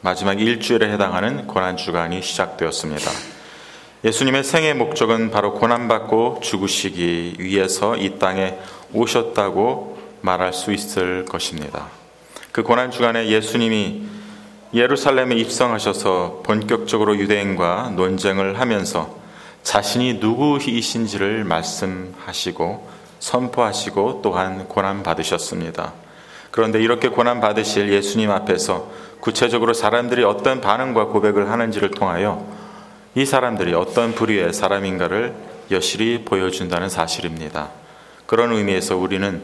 마지막 일주일에 해당하는 고난주간이 시작되었습니다. 예수님의 생애 목적은 바로 고난받고 죽으시기 위해서 이 땅에 오셨다고 말할 수 있을 것입니다. 그 고난주간에 예수님이 예루살렘에 입성하셔서 본격적으로 유대인과 논쟁을 하면서 자신이 누구이신지를 말씀하시고 선포하시고 또한 고난받으셨습니다. 그런데 이렇게 고난받으실 예수님 앞에서 구체적으로 사람들이 어떤 반응과 고백을 하는지를 통하여 이 사람들이 어떤 부류의 사람인가를 여실히 보여준다는 사실입니다. 그런 의미에서 우리는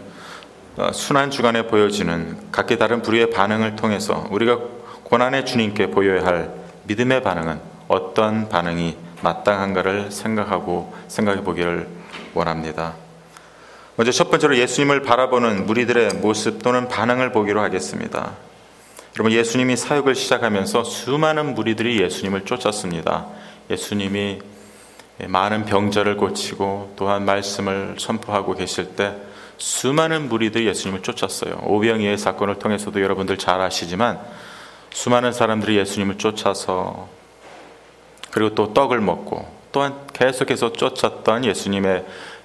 순환주간에 보여지는 각기 다른 부류의 반응을 통해서 우리가 고난의 주님께 보여야 할 믿음의 반응은 어떤 반응이 마땅한가를 생각해 보기를 원합니다. 먼저 첫 번째로 예수님을 바라보는 무리들의 모습 또는 반응을 보기로 하겠습니다. 여러분, 예수님이 사역을 시작하면서 수많은 무리들이 예수님을 쫓았습니다. 예수님이 많은 병자를 고치고 또한 말씀을 선포하고 계실 때 수많은 무리들이 예수님을 쫓았어요. 오병이의 사건을 통해서도 여러분들 잘 아시지만 수많은 사람들이 예수님을 쫓아서 그리고 또 떡을 먹고 또한 계속해서 쫓았던 예수님을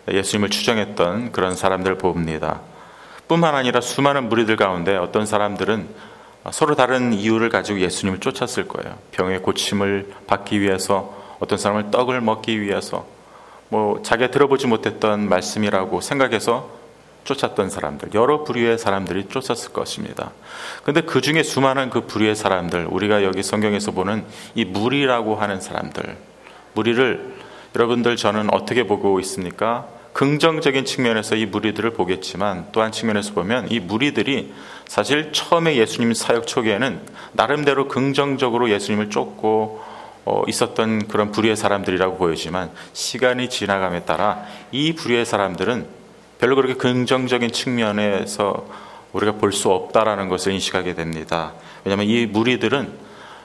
추종했던 그런 사람들을 봅니다. 뿐만 아니라 수많은 무리들 가운데 어떤 사람들은 서로 다른 이유를 가지고 예수님을 쫓았을 거예요. 병의 고침을 받기 위해서, 어떤 사람을 떡을 먹기 위해서, 자기가 들어보지 못했던 말씀이라고 생각해서 쫓았던 사람들, 여러 부류의 사람들이 쫓았을 것입니다. 그런데 그 중에 수많은 그 부류의 사람들, 우리가 여기 성경에서 보는 이 무리라고 하는 사람들, 무리를 여러분들 저는 어떻게 보고 있습니까? 긍정적인 측면에서 이 무리들을 보겠지만 또 한 측면에서 보면 이 무리들이 사실 처음에 예수님 사역 초기에는 나름대로 긍정적으로 예수님을 쫓고 있었던 그런 부류의 사람들이라고 보이지만 시간이 지나감에 따라 이 부류의 사람들은 별로 그렇게 긍정적인 측면에서 우리가 볼 수 없다라는 것을 인식하게 됩니다. 왜냐하면 이 무리들은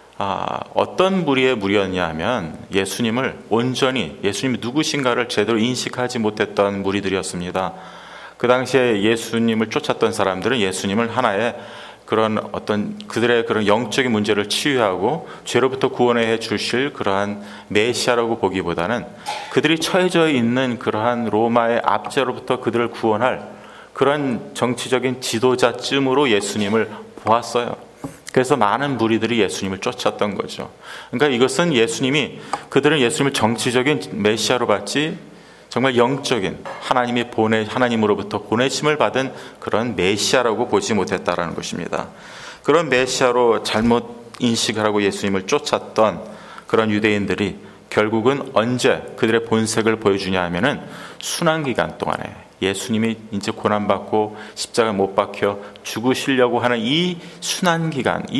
어떤 무리의 무리였냐 하면 예수님을 온전히, 예수님이 누구신가를 제대로 인식하지 못했던 무리들이었습니다. 그 당시에 예수님을 쫓았던 사람들은 예수님을 하나의 그런 어떤 그들의 그런 영적인 문제를 치유하고 죄로부터 구원해 주실 그러한 메시아라고 보기보다는 그들이 처해져 있는 그러한 로마의 압제로부터 그들을 구원할 그런 정치적인 지도자쯤으로 예수님을 보았어요. 그래서 많은 무리들이 예수님을 쫓았던 거죠. 그러니까 이것은 그들은 예수님을 정치적인 메시아로 봤지 정말 영적인 하나님으로부터 보내심을 받은 그런 메시아라고 보지 못했다라는 것입니다. 그런 메시아로 잘못 인식하고 예수님을 쫓았던 그런 유대인들이 결국은 언제 그들의 본색을 보여주냐 하면은 순환기간 동안에 예수님이 이제 고난받고 십자가에 못 박혀 죽으시려고 하는 이 순환기간, 이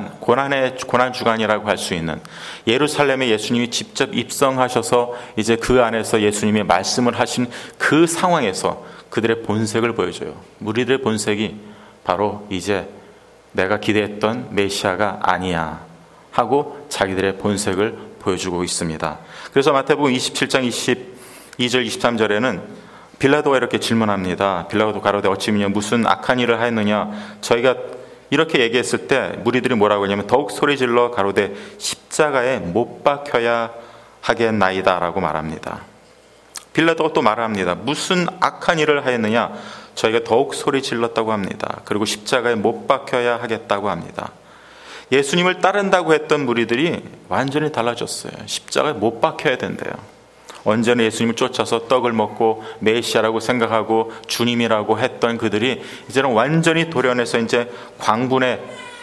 고난주간이라고 할 수 있는 예루살렘에 예수님이 직접 입성하셔서 이제 그 안에서 예수님이 말씀을 하신 그 상황에서 그들의 본색을 보여줘요. 무리들의 본색이 바로 이제 내가 기대했던 메시아가 아니야 하고 자기들의 본색을 보여주고 있습니다. 그래서 마태복음 27장 22절 23절에는 빌라도가 이렇게 질문합니다. 빌라도 가로되 어찌 미냐 무슨 악한 일을 하였느냐. 저희가 이렇게 얘기했을 때 무리들이 뭐라고 하냐면 더욱 소리질러 가로되 십자가에 못 박혀야 하겠나이다 라고 말합니다. 빌라도가 또 말합니다. 무슨 악한 일을 하였느냐. 저희가 더욱 소리질렀다고 합니다. 그리고 십자가에 못 박혀야 하겠다고 합니다. 예수님을 따른다고 했던 무리들이 완전히 달라졌어요. 십자가에 못 박혀야 된대요. 언제나 예수님을 쫓아서 떡을 먹고 메시아라고 생각하고 주님이라고 했던 그들이 이제는 완전히 돌연해서 이제 광분의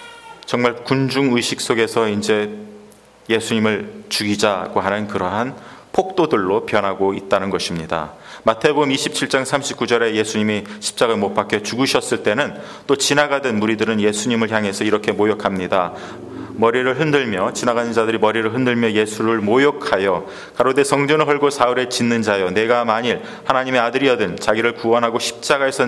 정말 군중 의식 속에서 이제 예수님을 죽이자고 하는 그러한 폭도들로 변하고 있다는 것입니다. 마태복음 27장 39절에 예수님이 십자가에 못 박혀 죽으셨을 때는 또 지나가던 무리들은 예수님을 향해서 이렇게 모욕합니다. 머리를 흔들며 지나가는 자들이 머리를 흔들며 예수를 모욕하여 가로되 성전을 헐고 사흘에 짓는 자여 내가 만일 하나님의 아들이여든 자기를 구원하고 십자가에서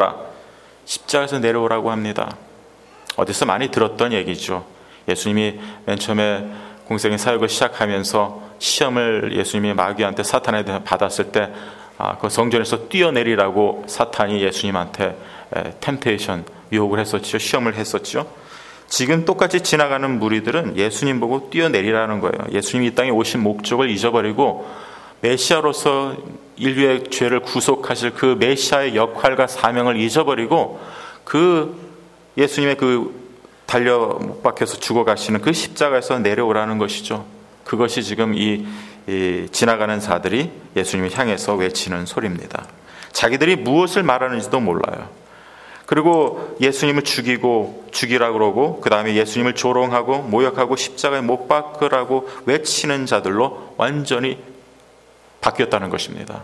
내려오라고 합니다. 어디서 많이 들었던 얘기죠. 예수님이 맨 처음에 공생의 사역을 시작하면서 시험을 예수님이 마귀한테 사탄한테 받았을 때 그 성전에서 뛰어내리라고 사탄이 예수님한테 템테이션 유혹을 했었죠. 시험을 했었죠. 지금 똑같이 지나가는 무리들은 예수님 보고 뛰어내리라는 거예요. 예수님이 이 땅에 오신 목적을 잊어버리고 메시아로서 인류의 죄를 구속하실 그 메시아의 역할과 사명을 잊어버리고 그 예수님의 그 달려 못 박혀서 죽어가시는 그 십자가에서 내려오라는 것이죠. 그것이 지금 이 지나가는 자들이 예수님을 향해서 외치는 소리입니다. 자기들이 무엇을 말하는지도 몰라요. 그리고 예수님을 죽이라고 그러고 그 다음에 예수님을 조롱하고 모욕하고 십자가에 못 박으라고 외치는 자들로 완전히 바뀌었다는 것입니다.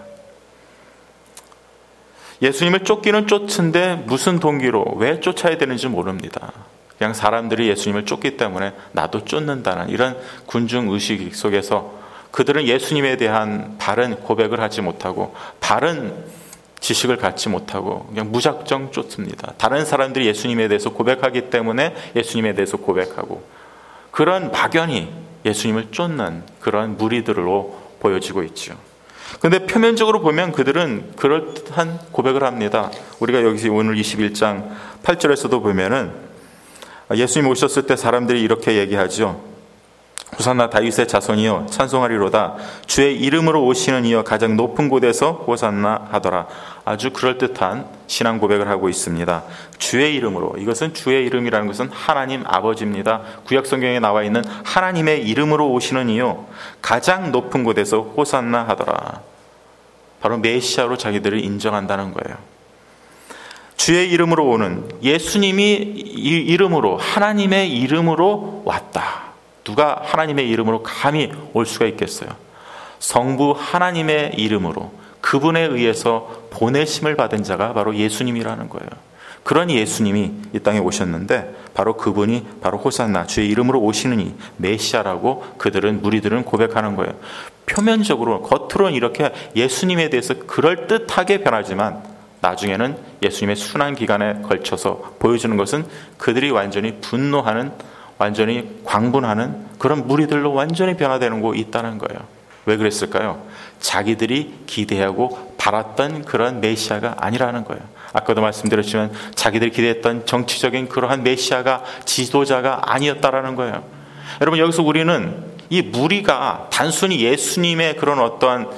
예수님을 쫓기는 쫓은데 무슨 동기로 왜 쫓아야 되는지 모릅니다. 그냥 사람들이 예수님을 쫓기 때문에 나도 쫓는다는 이런 군중의식 속에서 그들은 예수님에 대한 바른 고백을 하지 못하고 바른 지식을 갖지 못하고 그냥 무작정 쫓습니다. 다른 사람들이 예수님에 대해서 고백하기 때문에 예수님에 대해서 고백하고 그런 막연히 예수님을 쫓는 그런 무리들로 보여지고 있죠. 그런데 표면적으로 보면 그들은 그럴듯한 고백을 합니다. 우리가 여기서 오늘 21장 8절에서도 보면은 예수님 오셨을 때 사람들이 이렇게 얘기하죠. 호산나 다윗의 자손이여 찬송하리로다. 주의 이름으로 오시는 이여 가장 높은 곳에서 호산나 하더라. 아주 그럴듯한 신앙 고백을 하고 있습니다. 주의 이름으로. 이것은 주의 이름이라는 것은 하나님 아버지입니다. 구약 성경에 나와 있는 하나님의 이름으로 오시는 이여 가장 높은 곳에서 호산나 하더라. 바로 메시아로 자기들을 인정한다는 거예요. 주의 이름으로 오는 예수님이 이름으로 하나님의 이름으로 왔다. 누가 하나님의 이름으로 감히 올 수가 있겠어요? 성부 하나님의 이름으로 그분에 의해서 보내심을 받은 자가 바로 예수님이라는 거예요. 그런 예수님이 이 땅에 오셨는데 바로 그분이 바로 호산나 주의 이름으로 오시느니 메시아라고 무리들은 고백하는 거예요. 표면적으로 겉으로는 이렇게 예수님에 대해서 그럴듯하게 변하지만 나중에는 예수님의 순환 기간에 걸쳐서 보여주는 것은 그들이 완전히 분노하는, 완전히 광분하는 그런 무리들로 완전히 변화되는 곳이 있다는 거예요. 왜 그랬을까요? 자기들이 기대하고 바랐던 그런 메시아가 아니라는 거예요. 아까도 말씀드렸지만 자기들이 기대했던 정치적인 그러한 메시아가 지도자가 아니었다라는 거예요. 여러분 여기서 우리는 이 무리가 단순히 예수님의 그런 어떠한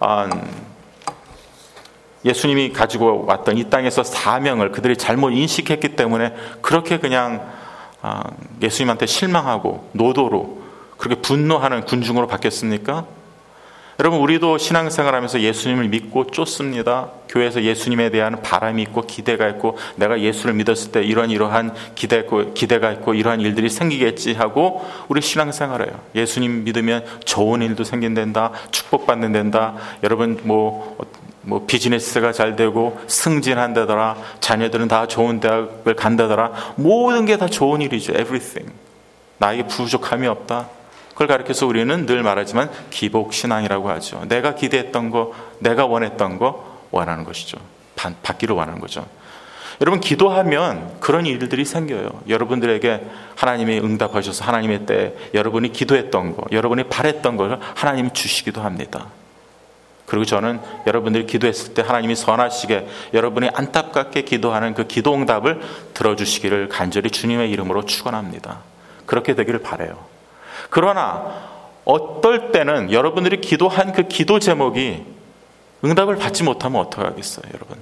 예수님이 가지고 왔던 이 땅에서 사명을 그들이 잘못 인식했기 때문에 그렇게 그냥 예수님한테 실망하고 노도로 그렇게 분노하는 군중으로 바뀌었습니까? 여러분 우리도 신앙생활하면서 예수님을 믿고 쫓습니다. 교회에서 예수님에 대한 바람이 있고 기대가 있고 내가 예수를 믿었을 때 이러한 기대가 있고 이러한 일들이 생기겠지 하고 우리 신앙생활해요. 예수님 믿으면 좋은 일도 생긴단다, 축복받는단다. 여러분 뭐 비즈니스가 잘 되고 승진한다더라, 자녀들은 다 좋은 대학을 간다더라. 모든 게 다 좋은 일이죠. Everything. 나에게 부족함이 없다. 그걸 가르쳐서 우리는 늘 말하지만 기복신앙이라고 하죠. 내가 기대했던 거, 내가 원했던 거 원하는 것이죠. 받기를 원하는 거죠. 여러분 기도하면 그런 일들이 생겨요. 여러분들에게 하나님이 응답하셔서 하나님의 때 여러분이 기도했던 거, 여러분이 바랬던 걸 하나님이 주시기도 합니다. 그리고 저는 여러분들이 기도했을 때 하나님이 선하시게 여러분이 안타깝게 기도하는 그 기도 응답을 들어주시기를 간절히 주님의 이름으로 축원합니다. 그렇게 되기를 바라요. 그러나 어떨 때는 여러분들이 기도한 그 기도 제목이 응답을 받지 못하면 어떡하겠어요, 여러분?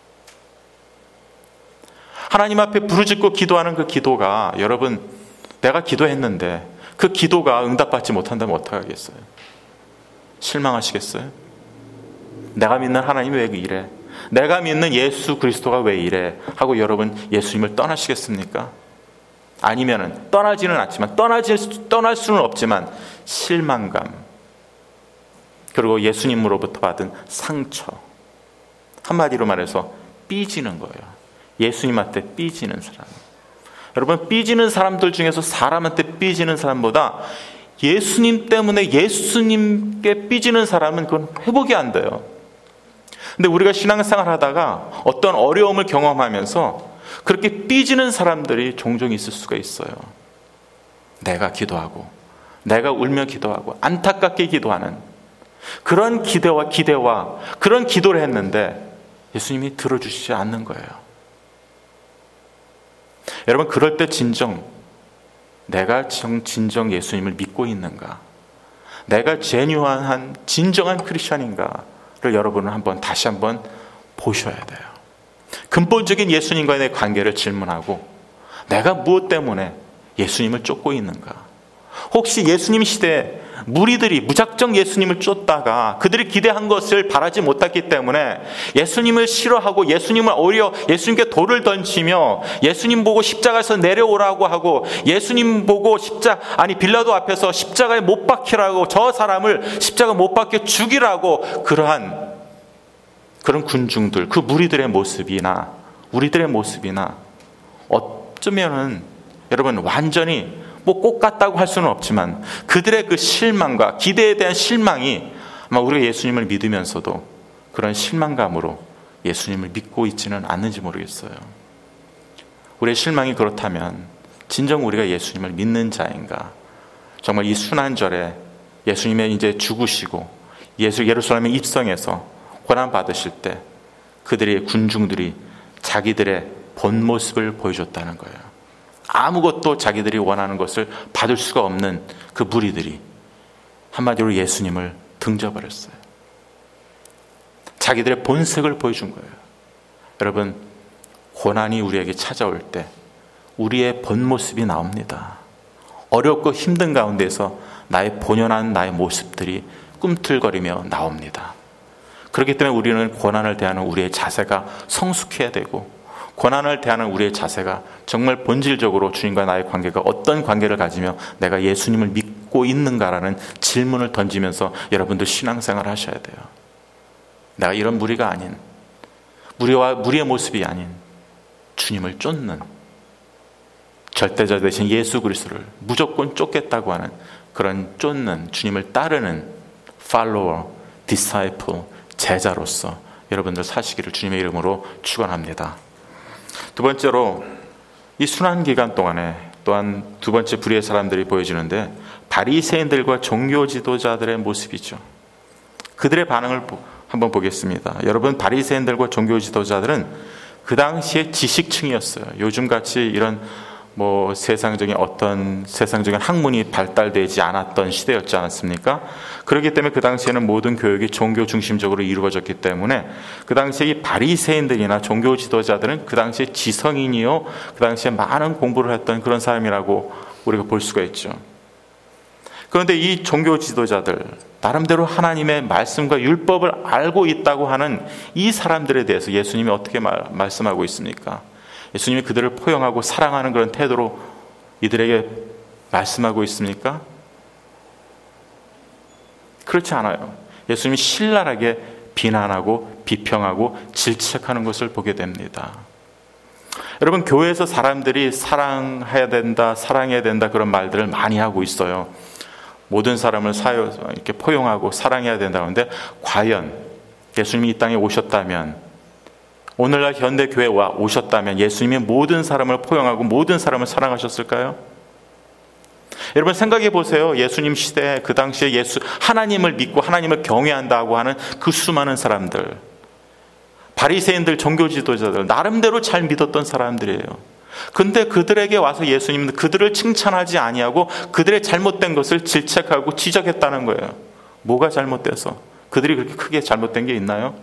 하나님 앞에 부르짖고 기도하는 그 기도가 여러분 내가 기도했는데 그 기도가 응답받지 못한다면 어떡하겠어요? 실망하시겠어요? 내가 믿는 하나님이 왜 이래? 내가 믿는 예수 그리스도가 왜 이래? 하고 여러분 예수님을 떠나시겠습니까? 아니면은 떠나지는 않지만 떠날 수는 없지만 실망감 그리고 예수님으로부터 받은 상처 한마디로 말해서 삐지는 거예요. 예수님한테 삐지는 사람. 여러분 삐지는 사람들 중에서 사람한테 삐지는 사람보다 예수님 때문에 예수님께 삐지는 사람은 그건 회복이 안 돼요. 근데 우리가 신앙생활 하다가 어떤 어려움을 경험하면서 그렇게 삐지는 사람들이 종종 있을 수가 있어요. 내가 기도하고 내가 울며 기도하고 안타깝게 기도하는 그런 기대와 그런 기도를 했는데 예수님이 들어주시지 않는 거예요. 여러분 그럴 때 진정 내가 진정 예수님을 믿고 있는가? 내가 제뉴한한 진정한 크리스천인가를 여러분은 다시 한번 보셔야 돼요. 근본적인 예수님과의 관계를 질문하고 내가 무엇 때문에 예수님을 쫓고 있는가? 혹시 예수님 시대에 무리들이 무작정 예수님을 쫓다가 그들이 기대한 것을 바라지 못했기 때문에 예수님을 싫어하고 예수님을 오히려 예수님께 돌을 던지며 예수님 보고 십자가에서 내려오라고 하고 예수님 보고 빌라도 앞에서 십자가에 못 박히라고, 저 사람을 십자가 못 박혀 죽이라고, 그런 군중들, 그 무리들의 모습이나 우리들의 모습이나 어쩌면은 여러분 완전히 꼭 같다고 할 수는 없지만 그들의 그 실망과 기대에 대한 실망이 아마 우리가 예수님을 믿으면서도 그런 실망감으로 예수님을 믿고 있지는 않는지 모르겠어요. 우리의 실망이 그렇다면 진정 우리가 예수님을 믿는 자인가? 정말 이 순환절에 예수님의 이제 죽으시고 예루살렘에 입성해서 고난 받으실 때 그들의 군중들이 자기들의 본 모습을 보여줬다는 거예요. 아무것도 자기들이 원하는 것을 받을 수가 없는 그 무리들이 한마디로 예수님을 등져버렸어요. 자기들의 본색을 보여준 거예요. 여러분, 고난이 우리에게 찾아올 때 우리의 본 모습이 나옵니다. 어렵고 힘든 가운데서 나의 본연한 나의 모습들이 꿈틀거리며 나옵니다. 그렇기 때문에 우리는 고난을 대하는 우리의 자세가 성숙해야 되고, 고난을 대하는 우리의 자세가 정말 본질적으로 주님과 나의 관계가 어떤 관계를 가지며 내가 예수님을 믿고 있는가라는 질문을 던지면서 여러분들 신앙생활을 하셔야 돼요. 내가 이런 무리가 아닌, 무리의 모습이 아닌 주님을 쫓는, 절대자 되신 예수 그리스도를 무조건 쫓겠다고 하는 그런 쫓는, 주님을 따르는 follower, disciple, 제자로서 여러분들 사시기를 주님의 이름으로 축원합니다. 두 번째로, 이 순환 기간 동안에 또한 두 번째 불의의 사람들이 보여지는데 바리새인들과 종교 지도자들의 모습이죠. 그들의 반응을 한번 보겠습니다. 여러분, 바리새인들과 종교 지도자들은 그 당시에 지식층이었어요. 요즘같이 이런 세상적인 학문이 발달되지 않았던 시대였지 않았습니까? 그렇기 때문에 그 당시에는 모든 교육이 종교 중심적으로 이루어졌기 때문에 그 당시에 이 바리새인들이나 종교 지도자들은 그 당시에 지성인이요, 그 당시에 많은 공부를 했던 그런 사람이라고 우리가 볼 수가 있죠. 그런데 이 종교 지도자들, 나름대로 하나님의 말씀과 율법을 알고 있다고 하는 이 사람들에 대해서 예수님이 어떻게 말씀하고 있습니까? 예수님이 그들을 포용하고 사랑하는 그런 태도로 이들에게 말씀하고 있습니까? 그렇지 않아요. 예수님이 신랄하게 비난하고 비평하고 질책하는 것을 보게 됩니다. 여러분, 교회에서 사람들이 사랑해야 된다 그런 말들을 많이 하고 있어요. 모든 사람을 이렇게 포용하고 사랑해야 된다는데, 과연 예수님이 이 땅에 오셨다면, 오늘날 현대 교회에 오셨다면 예수님이 모든 사람을 포용하고 모든 사람을 사랑하셨을까요? 여러분, 생각해 보세요. 예수님 시대, 그 당시에 하나님을 믿고 하나님을 경외한다고 하는 그 수많은 사람들, 바리새인들, 종교 지도자들, 나름대로 잘 믿었던 사람들이에요. 근데 그들에게 와서 예수님은 그들을 칭찬하지 아니하고 그들의 잘못된 것을 질책하고 지적했다는 거예요. 뭐가 잘못돼서? 그들이 그렇게 크게 잘못된 게 있나요?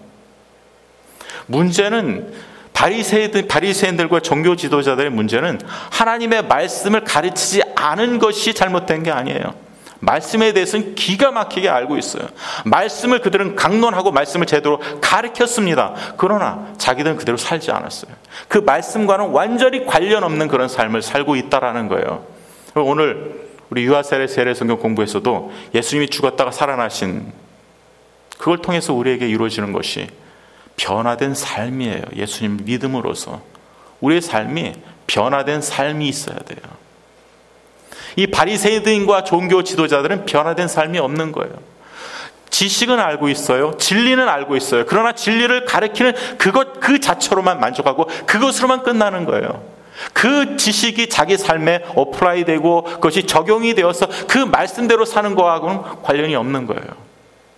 문제는 바리새인들과 종교 지도자들의 문제는 하나님의 말씀을 가르치지 않은 것이 잘못된 게 아니에요. 말씀에 대해서는 기가 막히게 알고 있어요. 말씀을 그들은 강론하고 말씀을 제대로 가르쳤습니다. 그러나 자기들은 그대로 살지 않았어요. 그 말씀과는 완전히 관련 없는 그런 삶을 살고 있다라는 거예요. 오늘 우리 유아세례 세례성경 공부에서도 예수님이 죽었다가 살아나신, 그걸 통해서 우리에게 이루어지는 것이 변화된 삶이에요. 예수님 믿음으로서 우리의 삶이 변화된 삶이 있어야 돼요. 이 바리새인과 종교 지도자들은 변화된 삶이 없는 거예요. 지식은 알고 있어요. 진리는 알고 있어요. 그러나 진리를 가르치는 그 자체로만 만족하고 그것으로만 끝나는 거예요. 그 지식이 자기 삶에 어플라이 되고 그것이 적용이 되어서 그 말씀대로 사는 거하고는 관련이 없는 거예요.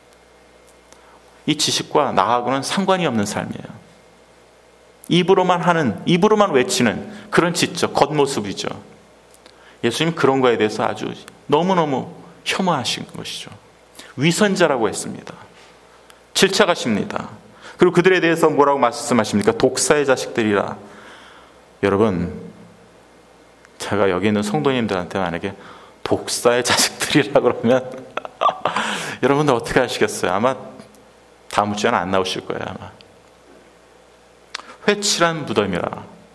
이 지식과 나하고는 상관이 없는 삶이에요. 입으로만 외치는 그런 지적, 겉모습이죠. 예수님 그런 거에 대해서 아주 너무너무 혐오하신 것이죠. 위선자라고 했습니다. 질책하십니다. 그리고 그들에 대해서 뭐라고 말씀하십니까? 독사의 자식들이라. 여러분, 제가 여기 있는 성도님들한테 만약에 독사의 자식들이라 그러면 여러분들 어떻게 하시겠어요? 아마 다음 주에는 안 나오실 거예요. 아마. 회칠한 무덤이라.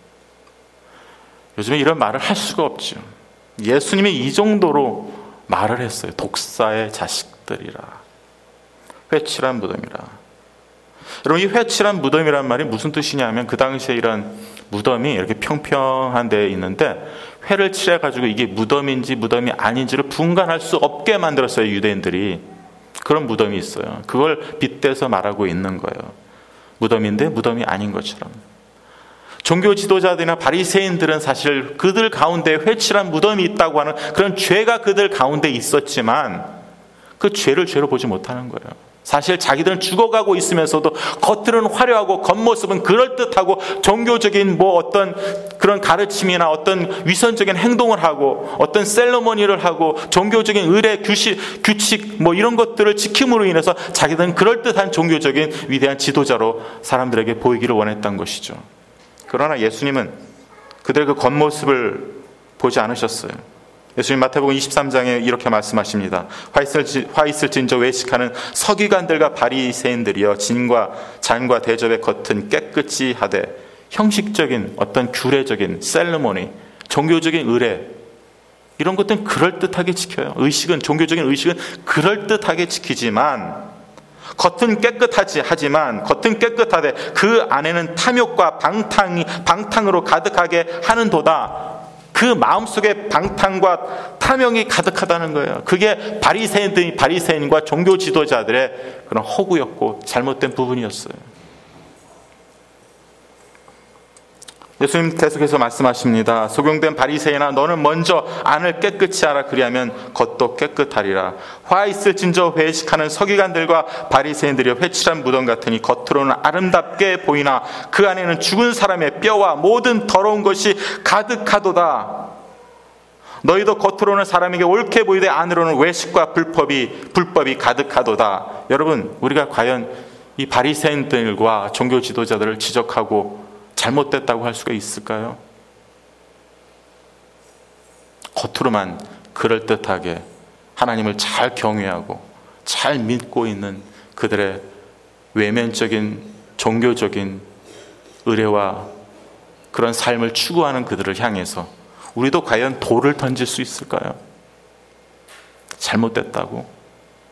요즘에 이런 말을 할 수가 없죠. 예수님이 이 정도로 말을 했어요. 독사의 자식들이라. 회칠한 무덤이라. 여러분, 이 회칠한 무덤이란 말이 무슨 뜻이냐면, 그 당시에 이런 무덤이 이렇게 평평한 데에 있는데 회를 칠해가지고 이게 무덤인지 무덤이 아닌지를 분간할 수 없게 만들었어요. 유대인들이. 그런 무덤이 있어요. 그걸 빗대서 말하고 있는 거예요. 무덤인데 무덤이 아닌 것처럼. 종교 지도자들이나 바리새인들은 사실 그들 가운데 회칠한 무덤이 있다고 하는 그런 죄가 그들 가운데 있었지만 그 죄를 죄로 보지 못하는 거예요. 사실 자기들은 죽어가고 있으면서도 겉으로는 화려하고 겉모습은 그럴듯하고 종교적인 어떤 그런 가르침이나 어떤 위선적인 행동을 하고 어떤 셀러머니를 하고 종교적인 의례, 규칙 이런 것들을 지킴으로 인해서 자기들은 그럴듯한 종교적인 위대한 지도자로 사람들에게 보이기를 원했던 것이죠. 그러나 예수님은 그들의 그 겉모습을 보지 않으셨어요. 예수님 마태복음 23장에 이렇게 말씀하십니다. 화 있을진저 외식하는 서기관들과 바리새인들이여 잔과 대접의 겉은 깨끗이 하되 형식적인 어떤 규례적인 셀러모니, 종교적인 의례 이런 것들은 그럴듯하게 지켜요. 종교적인 의식은 그럴듯하게 지키지만 겉은 깨끗하되 그 안에는 탐욕과 방탕으로 가득하게 하는도다. 그 마음속에 방탕과 탐욕이 가득하다는 거예요. 그게 바리새인과 종교 지도자들의 그런 허구였고 잘못된 부분이었어요. 예수님 계속해서 말씀하십니다. 소경된 바리새인아, 너는 먼저 안을 깨끗이 하라. 그리하면 겉도 깨끗하리라. 화 있을진저 회식하는 서기관들과 바리새인들이 회칠한 무덤 같으니 겉으로는 아름답게 보이나 그 안에는 죽은 사람의 뼈와 모든 더러운 것이 가득하도다. 너희도 겉으로는 사람에게 옳게 보이되 안으로는 외식과 불법이 가득하도다. 여러분, 우리가 과연 이 바리새인들과 종교 지도자들을 지적하고 잘못됐다고 할 수가 있을까요? 겉으로만 그럴듯하게 하나님을 잘 경외하고 잘 믿고 있는 그들의 외면적인 종교적인 의례와 그런 삶을 추구하는 그들을 향해서 우리도 과연 돌을 던질 수 있을까요? 잘못됐다고.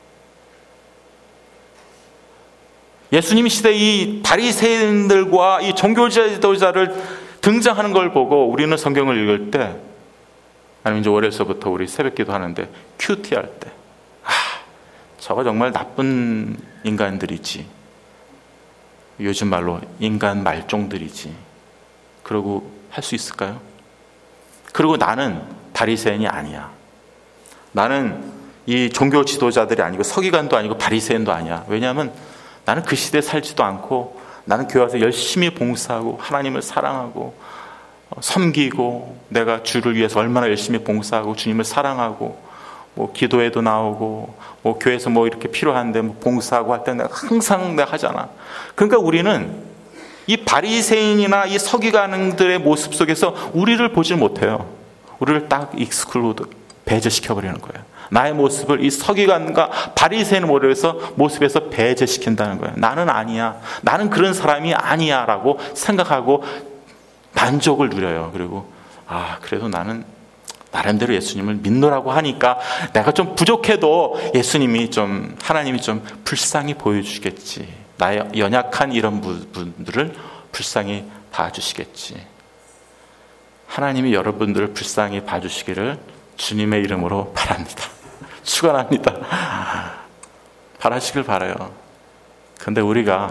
예수님 시대 이 바리새인들과 이 종교 지도자를 등장하는 걸 보고 우리는 성경을 읽을 때, 아니면 이제 월요일서부터 우리 새벽기도 하는데 큐티할 때, 저거 정말 나쁜 인간들이지, 요즘 말로 인간 말종들이지, 그러고 할 수 있을까요? 그리고 나는 바리새인이 아니야. 나는 이 종교 지도자들이 아니고 서기관도 아니고 바리새인도 아니야. 왜냐하면 나는 그 시대에 살지도 않고 나는 교회 와서 열심히 봉사하고 하나님을 사랑하고 섬기고 내가 주를 위해서 얼마나 열심히 봉사하고 주님을 사랑하고 기도회도 나오고 교회에서 이렇게 필요한데 봉사하고 할 때 내가 항상 내가 하잖아. 그러니까 우리는 이 바리새인이나 이 서기관들의 모습 속에서 우리를 보지 못해요. 우리를 딱 익스클루드, 배제시켜버리는 거예요. 나의 모습을 이 서기관과 바리새인 모습에서 배제시킨다는 거예요. 나는 아니야. 나는 그런 사람이 아니야 라고 생각하고 만족을 누려요. 그리고 그래도 나는 나름대로 예수님을 믿노라고 하니까 내가 좀 부족해도 하나님이 좀 불쌍히 보여주시겠지. 나의 연약한 이런 분들을 불쌍히 봐주시겠지. 하나님이 여러분들을 불쌍히 봐주시기를 주님의 이름으로 바랍니다. 축원합니다. 바라시길 바라요. 그런데 우리가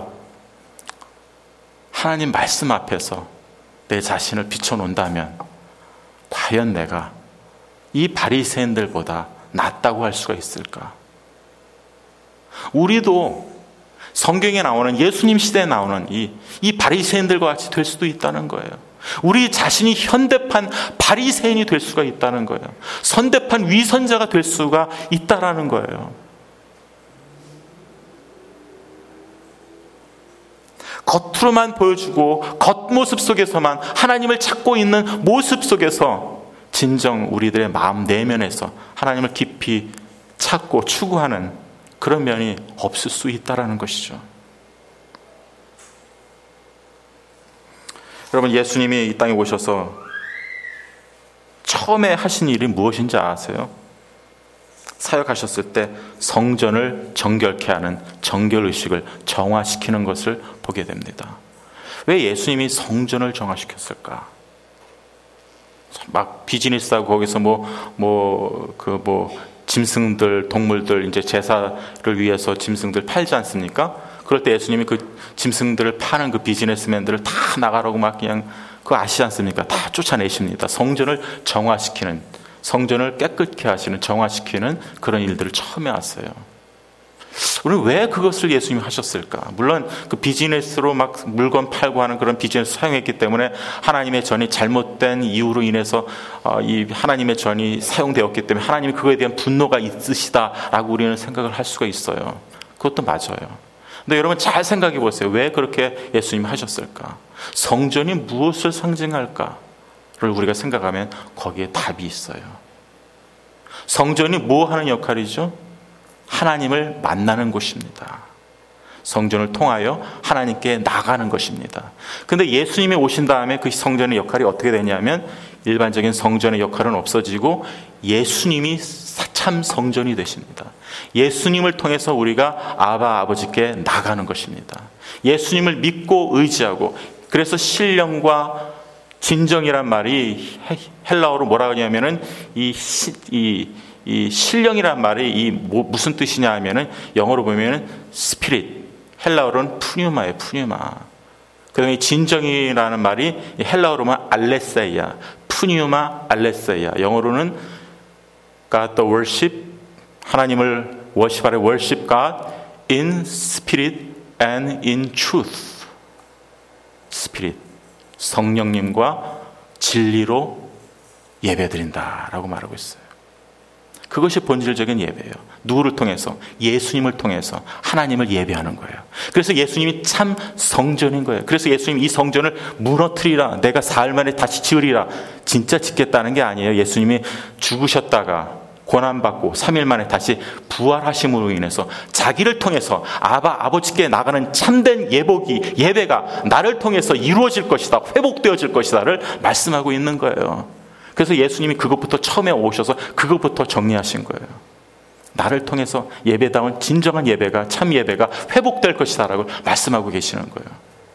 하나님 말씀 앞에서 내 자신을 비춰놓는다면 과연 내가 이 바리새인들보다 낫다고 할 수가 있을까? 우리도 성경에 나오는 예수님 시대에 나오는 이 바리새인들과 같이 될 수도 있다는 거예요. 우리 자신이 현대판 바리새인이 될 수가 있다는 거예요. 선대판 위선자가 될 수가 있다라는 거예요. 겉으로만 보여주고 겉모습 속에서만 하나님을 찾고 있는 모습 속에서 진정 우리들의 마음 내면에서 하나님을 깊이 찾고 추구하는 그런 면이 없을 수 있다는 것이죠. 여러분, 예수님이 이 땅에 오셔서 처음에 하신 일이 무엇인지 아세요? 사역하셨을 때 성전을 정결케 하는 정결의식을 정화시키는 것을 보게 됩니다. 왜 예수님이 성전을 정화시켰을까? 막 비즈니스하고 거기서 짐승들, 동물들, 이제 제사를 위해서 짐승들 팔지 않습니까? 그럴 때 예수님이 그 짐승들을 파는 그 비즈니스맨들을 다 나가라고 막 그냥 그거 아시지 않습니까? 다 쫓아내십니다. 성전을 정화시키는, 성전을 깨끗게 하시는, 정화시키는 그런 일들을 처음에 하세요. 우리는 왜 그것을 예수님이 하셨을까? 물론 그 비즈니스로 막 물건 팔고 하는 그런 비즈니스 사용했기 때문에 하나님의 전이 잘못된 이유로 인해서 이 하나님의 전이 사용되었기 때문에 하나님이 그거에 대한 분노가 있으시다라고 우리는 생각을 할 수가 있어요. 그것도 맞아요. 근데 여러분 잘 생각해 보세요. 왜 그렇게 예수님이 하셨을까? 성전이 무엇을 상징할까를 우리가 생각하면 거기에 답이 있어요. 성전이 뭐 하는 역할이죠? 하나님을 만나는 곳입니다. 성전을 통하여 하나님께 나가는 것입니다. 근데 예수님이 오신 다음에 그 성전의 역할이 어떻게 되냐면 일반적인 성전의 역할은 없어지고 예수님이 참 성전이 되십니다. 예수님을 통해서 우리가 아버지께 나가는 것입니다. 예수님을 믿고 의지하고, 그래서 신령과 진정이란 말이 헬라어로 뭐라고 하냐면은 이 신령이란 말이 무슨 뜻이냐 하면은 영어로 보면은 스피릿, 헬라어로는 푸뉴마예요, 푸뉴마. 그다음에 진정이라는 말이 헬라어로는 알레세이아, 푸뉴마 알레세이아. 영어로는 God the worship, 하나님을 worship하래, worship God in spirit and in truth. 스피릿, 성령님과 진리로 예배드린다라고 말하고 있어요. 그것이 본질적인 예배예요. 누구를 통해서? 예수님을 통해서 하나님을 예배하는 거예요. 그래서 예수님이 참 성전인 거예요. 그래서 예수님이 이 성전을 무너뜨리라, 내가 사흘 만에 다시 지으리라, 진짜 짓겠다는 게 아니에요. 예수님이 죽으셨다가 고난받고 3일 만에 다시 부활하심으로 인해서 자기를 통해서 아버지께 나가는 참된 예배가 나를 통해서 이루어질 것이다, 회복되어질 것이다를 말씀하고 있는 거예요. 그래서 예수님이 그것부터 처음에 오셔서 그것부터 정리하신 거예요. 나를 통해서 예배다운 진정한 예배가, 참 예배가 회복될 것이다라고 말씀하고 계시는 거예요.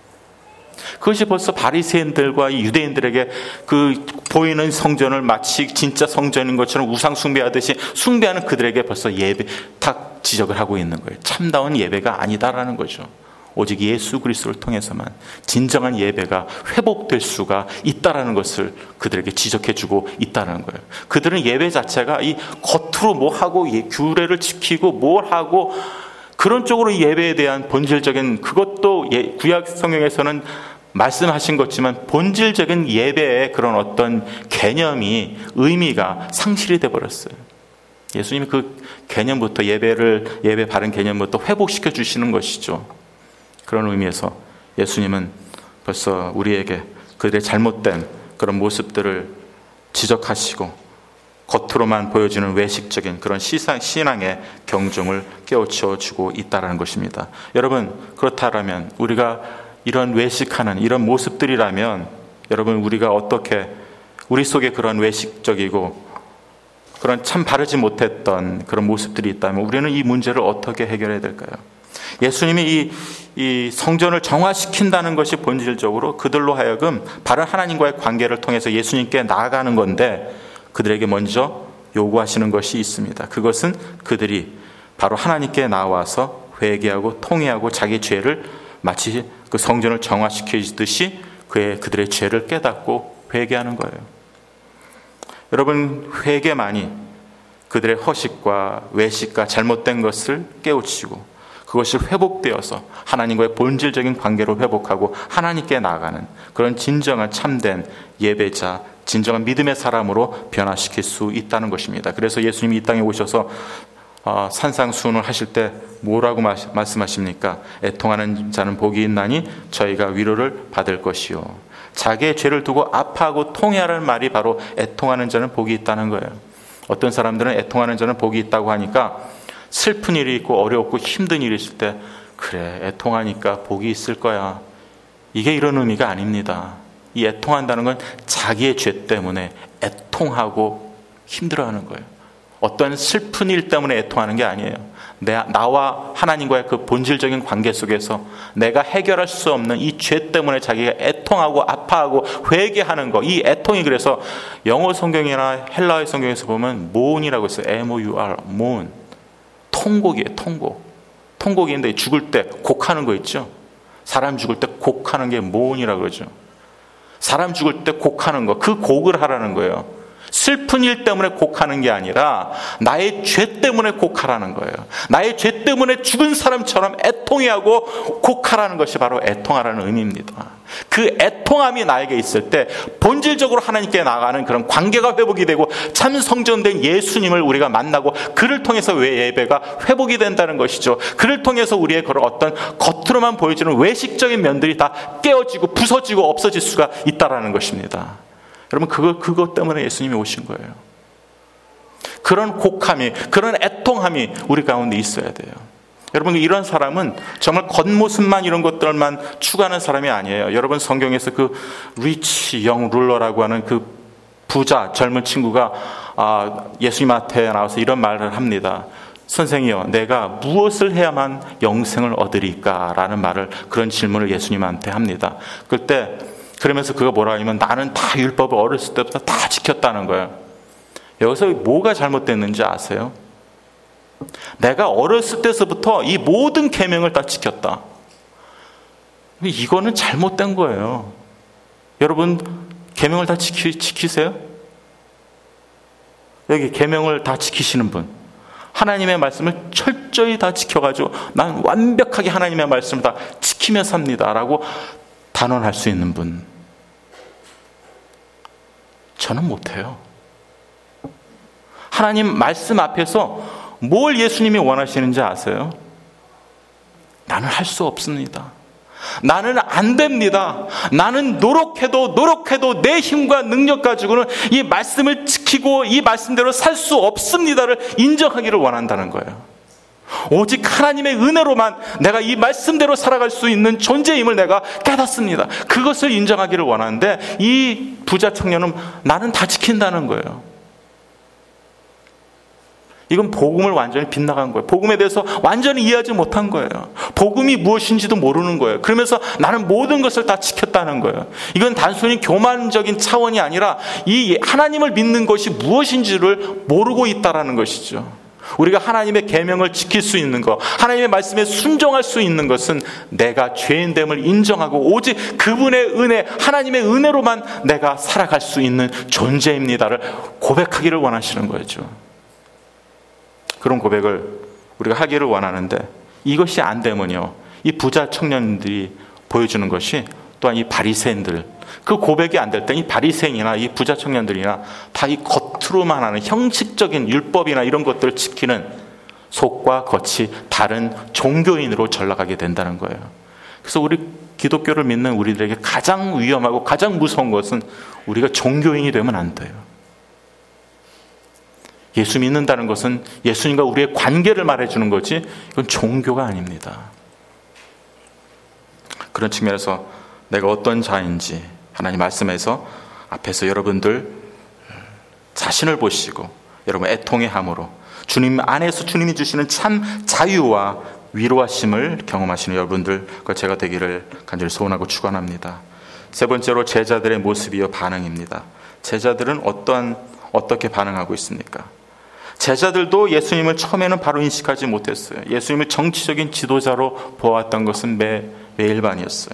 그것이 벌써 바리새인들과 이 유대인들에게 그 보이는 성전을 마치 진짜 성전인 것처럼 우상 숭배하듯이 숭배하는 그들에게 벌써 예배 딱 지적을 하고 있는 거예요. 참다운 예배가 아니다라는 거죠. 오직 예수 그리스도를 통해서만 진정한 예배가 회복될 수가 있다라는 것을 그들에게 지적해주고 있다는 거예요. 그들은 예배 자체가 이 겉으로 뭐 하고 규례를 지키고 뭘 하고 그런 쪽으로 예배에 대한 본질적인, 그것도 구약 성경에서는 말씀하신 것지만 본질적인 예배의 그런 어떤 개념이, 의미가 상실이 되어버렸어요. 예수님이 그 개념부터 예배 바른 개념부터 회복시켜 주시는 것이죠. 그런 의미에서 예수님은 벌써 우리에게 그들의 잘못된 그런 모습들을 지적하시고 겉으로만 보여지는 외식적인 그런 신앙의 경종을 깨우쳐 주고 있다는 것입니다. 여러분, 그렇다면 우리가 이런 외식하는 이런 모습들이라면 여러분, 우리가 어떻게 우리 속에 그런 외식적이고 그런 참 바르지 못했던 그런 모습들이 있다면 우리는 이 문제를 어떻게 해결해야 될까요? 예수님이 이 성전을 정화시킨다는 것이 본질적으로 그들로 하여금 바른 하나님과의 관계를 통해서 예수님께 나아가는 건데, 그들에게 먼저 요구하시는 것이 있습니다. 그것은 그들이 바로 하나님께 나와서 회개하고 통회하고 자기 죄를 마치 그 성전을 정화시키듯이 그들의 죄를 깨닫고 회개하는 거예요. 여러분, 회개만이 그들의 허식과 외식과 잘못된 것을 깨우치고 그것이 회복되어서 하나님과의 본질적인 관계로 회복하고 하나님께 나아가는 그런 진정한 참된 예배자, 진정한 믿음의 사람으로 변화시킬 수 있다는 것입니다. 그래서 예수님이 이 땅에 오셔서 산상수훈을 하실 때 뭐라고 말씀하십니까? 애통하는 자는 복이 있나니 저희가 위로를 받을 것이요. 자기의 죄를 두고 아파하고 통회하라는 말이 바로 애통하는 자는 복이 있다는 거예요. 어떤 사람들은 애통하는 자는 복이 있다고 하니까 슬픈 일이 있고 어렵고 힘든 일이 있을 때 그래, 애통하니까 복이 있을 거야. 이게 이런 의미가 아닙니다. 이 애통한다는 건 자기의 죄 때문에 애통하고 힘들어하는 거예요. 어떤 슬픈 일 때문에 애통하는 게 아니에요. 나와 하나님과의 그 본질적인 관계 속에서 내가 해결할 수 없는 이 죄 때문에 자기가 애통하고 아파하고 회개하는 거, 이 애통이 그래서 영어 성경이나 헬라어 성경에서 보면 mourn이라고 있어요. M-O-U-R, mourn. 통곡이에요, 통곡. 통곡인데 죽을 때 곡하는 거 있죠. 사람 죽을 때 곡하는 게 mourn이라고 그러죠. 사람 죽을 때 곡하는 거, 그 곡을 하라는 거예요. 슬픈 일 때문에 곡하는 게 아니라 나의 죄 때문에 곡하라는 거예요. 나의 죄 때문에 죽은 사람처럼 애통해하고 곡하라는 것이 바로 애통하라는 의미입니다. 그 애통함이 나에게 있을 때 본질적으로 하나님께 나아가는 그런 관계가 회복이 되고 참 성전된 예수님을 우리가 만나고 그를 통해서 예배가 회복이 된다는 것이죠. 그를 통해서 우리의 그런 어떤 겉으로만 보여지는 외식적인 면들이 다 깨어지고 부서지고 없어질 수가 있다는 것입니다. 여러분, 그것 때문에 예수님이 오신 거예요. 그런 곡함이, 그런 애통함이 우리 가운데 있어야 돼요. 여러분, 이런 사람은 정말 겉모습만 이런 것들만 추구하는 사람이 아니에요. 여러분, 성경에서 그 리치 영 룰러라고 하는 그 부자 젊은 친구가 예수님한테 나와서 이런 말을 합니다. 선생이요, 내가 무엇을 해야만 영생을 얻으리까? 라는 말을, 그런 질문을 예수님한테 합니다. 그러면서 그가 뭐라 하냐면 나는 다 율법을 어렸을 때부터 다 지켰다는 거예요. 여기서 뭐가 잘못됐는지 아세요? 내가 어렸을 때서부터 이 모든 계명을 다 지켰다. 이거는 잘못된 거예요. 여러분, 계명을 다 지키세요? 여기 계명을 다 지키시는 분, 하나님의 말씀을 철저히 다 지켜가지고 난 완벽하게 하나님의 말씀을 다 지키며 삽니다 라고 단언할 수 있는 분, 저는 못해요. 하나님 말씀 앞에서 뭘 예수님이 원하시는지 아세요? 나는 할 수 없습니다. 나는 안 됩니다. 나는 노력해도 내 힘과 능력 가지고는 이 말씀을 지키고 이 말씀대로 살 수 없습니다를 인정하기를 원한다는 거예요. 오직 하나님의 은혜로만 내가 이 말씀대로 살아갈 수 있는 존재임을 내가 깨닫습니다. 그것을 인정하기를 원하는데 이 부자 청년은 나는 다 지킨다는 거예요. 이건 복음을 완전히 빗나간 거예요. 복음에 대해서 완전히 이해하지 못한 거예요. 복음이 무엇인지도 모르는 거예요. 그러면서 나는 모든 것을 다 지켰다는 거예요. 이건 단순히 교만적인 차원이 아니라 이 하나님을 믿는 것이 무엇인지를 모르고 있다라는 것이죠. 우리가 하나님의 계명을 지킬 수 있는 것, 하나님의 말씀에 순종할 수 있는 것은 내가 죄인됨을 인정하고 오직 그분의 은혜, 하나님의 은혜로만 내가 살아갈 수 있는 존재입니다를 고백하기를 원하시는 거죠. 그런 고백을 우리가 하기를 원하는데 이것이 안 되면요, 이 부자 청년들이 보여주는 것이 또한 이 바리새인들, 그 고백이 안 될 때 이 바리새인이나 이 부자 청년들이나 다 이 겉으로만 하는 형식적인 율법이나 이런 것들을 지키는 속과 겉이 다른 종교인으로 전락하게 된다는 거예요. 그래서 우리 기독교를 믿는 우리들에게 가장 위험하고 가장 무서운 것은 우리가 종교인이 되면 안 돼요. 예수 믿는다는 것은 예수님과 우리의 관계를 말해주는 거지 이건 종교가 아닙니다. 그런 측면에서 내가 어떤 자인지 하나님 말씀에서 앞에서 여러분들 자신을 보시고 여러분 애통해함으로 주님 안에서 주님이 주시는 참 자유와 위로하심을 경험하시는 여러분들과 제가 되기를 간절히 소원하고 축원합니다. 세 번째로 제자들의 모습이요 반응입니다. 제자들은 어떻게 반응하고 있습니까? 제자들도 예수님을 처음에는 바로 인식하지 못했어요. 예수님을 정치적인 지도자로 보았던 것은 매일반이었어요.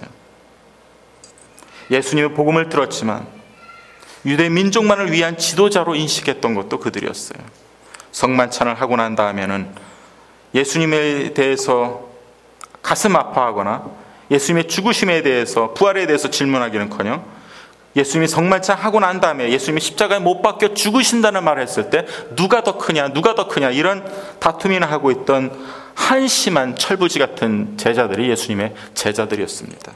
예수님의 복음을 들었지만 유대 민족만을 위한 지도자로 인식했던 것도 그들이었어요. 성만찬을 하고 난 다음에는 예수님에 대해서 가슴 아파하거나 예수님의 죽으심에 대해서, 부활에 대해서 질문하기는커녕 예수님이 성만찬하고 난 다음에 예수님이 십자가에 못 박혀 죽으신다는 말을 했을 때 누가 더 크냐 이런 다툼이나 하고 있던 한심한 철부지 같은 제자들이 예수님의 제자들이었습니다.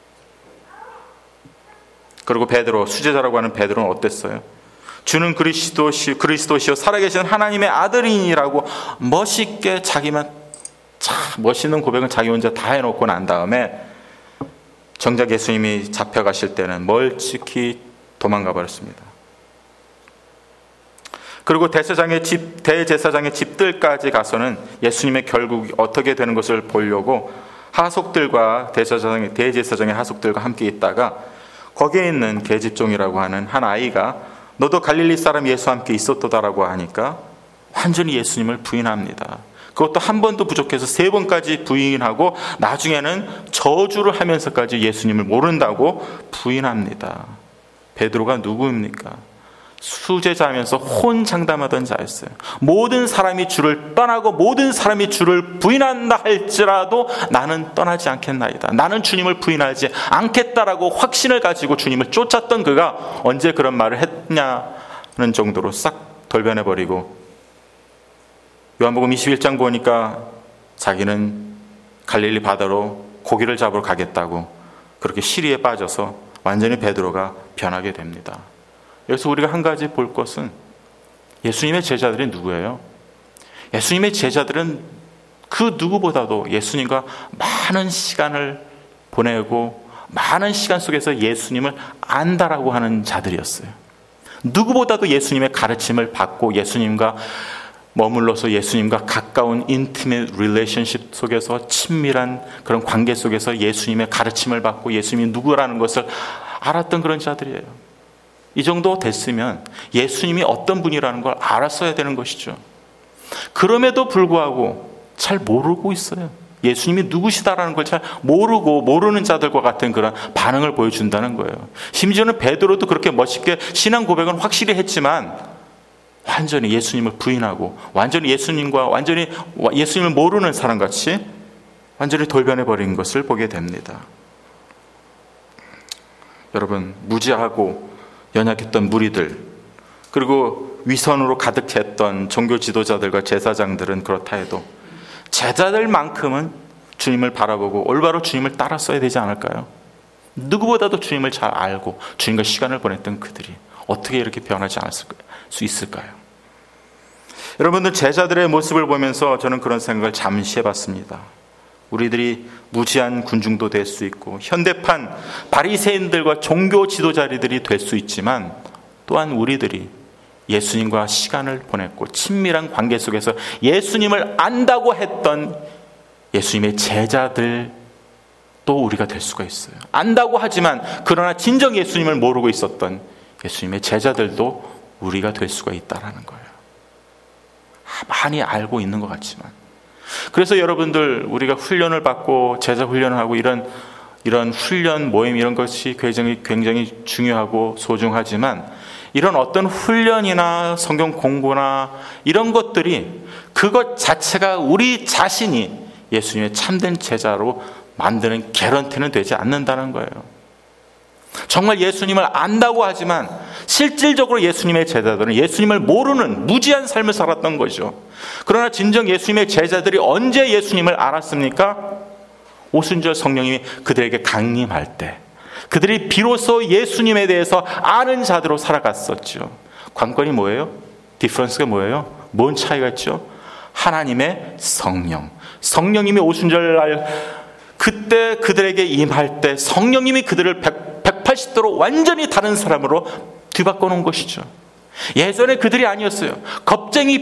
그리고 베드로, 수제자라고 하는 베드로는 어땠어요? 주는 그리스도시요 살아계신 하나님의 아들이니라고 멋있게 자기만 멋있는 고백은 자기 혼자 다 해놓고 난 다음에 정작 예수님이 잡혀가실 때는 멀찍이 도망가 버렸습니다. 그리고 대제사장의 집들까지 가서는 예수님의 결국이 어떻게 되는 것을 보려고 하속들과 대제사장의 하속들과 함께 있다가 거기에 있는 계집종이라고 하는 한 아이가 너도 갈릴리 사람 예수와 함께 있었도다라고 하니까 완전히 예수님을 부인합니다. 그것도 한 번도 부족해서 3번까지 부인하고 나중에는 저주를 하면서까지 예수님을 모른다고 부인합니다. 베드로가 누구입니까? 수제자하면서 혼장담하던 자였어요. 모든 사람이 주를 떠나고 모든 사람이 주를 부인한다 할지라도 나는 떠나지 않겠나이다. 나는 주님을 부인하지 않겠다라고 확신을 가지고 주님을 쫓았던 그가 언제 그런 말을 했냐는 정도로 싹 돌변해버리고 요한복음 21장 보니까 자기는 갈릴리 바다로 고기를 잡으러 가겠다고 그렇게 시리에 빠져서 완전히 베드로가 변하게 됩니다. 여기서 우리가 한 가지 볼 것은 예수님의 제자들이 누구예요? 예수님의 제자들은 그 누구보다도 예수님과 많은 시간을 보내고 많은 시간 속에서 예수님을 안다라고 하는 자들이었어요. 누구보다도 예수님의 가르침을 받고 예수님과 머물러서 예수님과 가까운 인티메이트 릴레이션십 속에서 친밀한 그런 관계 속에서 예수님의 가르침을 받고 예수님이 누구라는 것을 알았던 그런 자들이에요. 이 정도 됐으면 예수님이 어떤 분이라는 걸 알았어야 되는 것이죠. 그럼에도 불구하고 잘 모르고 있어요. 예수님이 누구시다라는 걸 잘 모르는 자들과 같은 그런 반응을 보여준다는 거예요. 심지어는 베드로도 그렇게 멋있게 신앙 고백은 확실히 했지만 완전히 예수님을 부인하고 완전히 예수님을 모르는 사람같이 완전히 돌변해버린 것을 보게 됩니다. 여러분, 무지하고 연약했던 무리들 그리고 위선으로 가득했던 종교 지도자들과 제사장들은 그렇다 해도 제자들만큼은 주님을 바라보고 올바로 주님을 따랐어야 되지 않을까요? 누구보다도 주님을 잘 알고 주님과 시간을 보냈던 그들이 어떻게 이렇게 변하지 않을 수 있을까요? 여러분들, 제자들의 모습을 보면서 저는 그런 생각을 잠시 해봤습니다. 우리들이 무지한 군중도 될 수 있고 현대판 바리새인들과 종교 지도자들이 될 수 있지만 또한 우리들이 예수님과 시간을 보냈고 친밀한 관계 속에서 예수님을 안다고 했던 예수님의 제자들 또 우리가 될 수가 있어요. 안다고 하지만 그러나 진정 예수님을 모르고 있었던 예수님의 제자들도 우리가 될 수가 있다라는 거예요. 많이 알고 있는 것 같지만. 그래서 여러분들, 우리가 훈련을 받고 제자 훈련을 하고 이런 훈련 모임 이런 것이 굉장히 중요하고 소중하지만 이런 어떤 훈련이나 성경 공부나 이런 것들이 그것 자체가 우리 자신이 예수님의 참된 제자로 만드는 개런티는 되지 않는다는 거예요. 정말 예수님을 안다고 하지만 실질적으로 예수님의 제자들은 예수님을 모르는 무지한 삶을 살았던 거죠. 그러나 진정 예수님의 제자들이 언제 예수님을 알았습니까? 오순절 성령님이 그들에게 강림할 때 그들이 비로소 예수님에 대해서 아는 자들로 살아갔었죠. 관건이 뭐예요? 디퍼런스가 뭐예요? 뭔 차이가 있죠? 하나님의 성령님이 오순절 날 그때 그들에게 임할 때 성령님이 그들을 180도로 완전히 다른 사람으로 뒤바꿔 놓은 것이죠. 예전에 그들이 아니었어요. 겁쟁이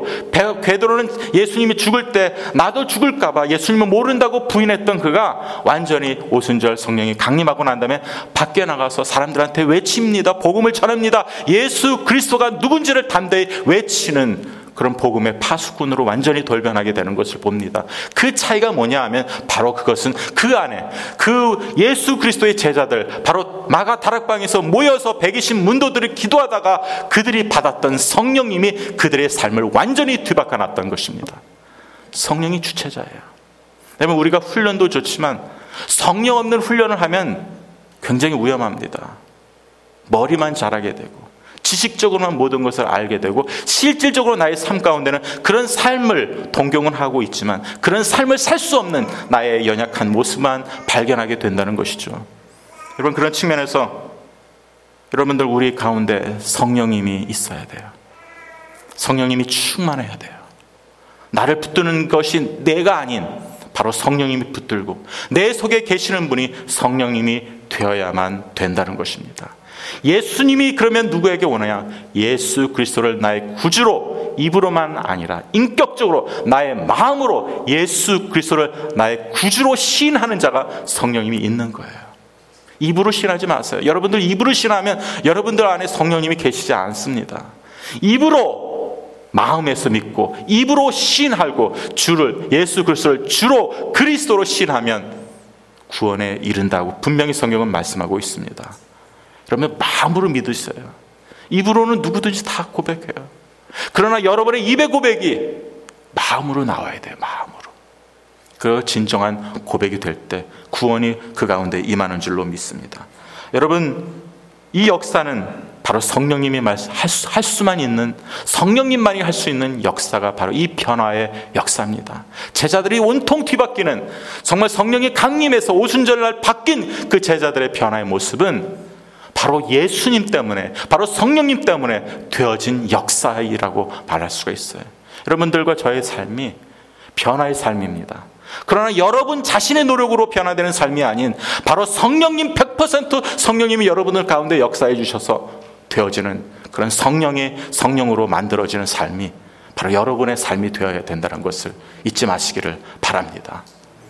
베드로는 예수님이 죽을 때 나도 죽을까 봐 예수님을 모른다고 부인했던 그가 완전히 오순절 성령이 강림하고 난 다음에 밖에 나가서 사람들한테 외칩니다. 복음을 전합니다. 예수 그리스도가 누군지를 담대히 외치는 그런 복음의 파수꾼으로 완전히 돌변하게 되는 것을 봅니다. 그 차이가 뭐냐 하면 바로 그것은 그 안에 그 예수 그리스도의 제자들, 바로 마가 다락방에서 모여서 120 문도들이 기도하다가 그들이 받았던 성령님이 그들의 삶을 완전히 뒤바꿔 놨던 것입니다. 성령이 주체자예요. 왜냐하면 우리가 훈련도 좋지만 성령 없는 훈련을 하면 굉장히 위험합니다. 머리만 자라게 되고 지식적으로만 모든 것을 알게 되고 실질적으로 나의 삶 가운데는 그런 삶을 동경은 하고 있지만 그런 삶을 살 수 없는 나의 연약한 모습만 발견하게 된다는 것이죠. 여러분, 그런 측면에서 여러분들 우리 가운데 성령님이 있어야 돼요. 성령님이 충만해야 돼요. 나를 붙드는 것이 내가 아닌 바로 성령님이 붙들고 내 속에 계시는 분이 성령님이 되어야만 된다는 것입니다. 예수님이 그러면 누구에게 오느냐? 예수 그리스도를 나의 구주로 입으로만 아니라 인격적으로 나의 마음으로 예수 그리스도를 나의 구주로 시인하는 자가 성령님이 있는 거예요. 입으로 시인하지 마세요. 여러분들 입으로 시인하면 여러분들 안에 성령님이 계시지 않습니다. 입으로 마음에서 믿고 입으로 시인하고 주를, 예수 그리스도를 주로 그리스도로 시인하면 구원에 이른다고 분명히 성경은 말씀하고 있습니다. 그러면 마음으로 믿으세요. 입으로는 누구든지 다 고백해요. 그러나 여러분의 입의 고백이 마음으로 나와야 돼요. 마음으로. 그 진정한 고백이 될 때 구원이 그 가운데 임하는 줄로 믿습니다. 여러분, 이 역사는 바로 성령님이 할 수만 있는, 성령님만이 할 수 있는 역사가 바로 이 변화의 역사입니다. 제자들이 온통 뒤바뀌는, 정말 성령이 강림해서 오순절날 바뀐 그 제자들의 변화의 모습은 바로 예수님 때문에, 바로 성령님 때문에 되어진 역사이라고 말할 수가 있어요. 여러분들과 저의 삶이 변화의 삶입니다. 그러나 여러분 자신의 노력으로 변화되는 삶이 아닌 바로 성령님 100% 성령님이 여러분들 가운데 역사해 주셔서 되어지는 그런 성령으로 만들어지는 삶이 바로 여러분의 삶이 되어야 된다는 것을 잊지 마시기를 바랍니다.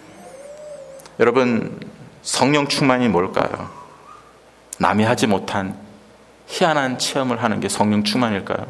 여러분, 성령 충만이 뭘까요? 남이 하지 못한 희한한 체험을 하는 게 성령 충만일까요?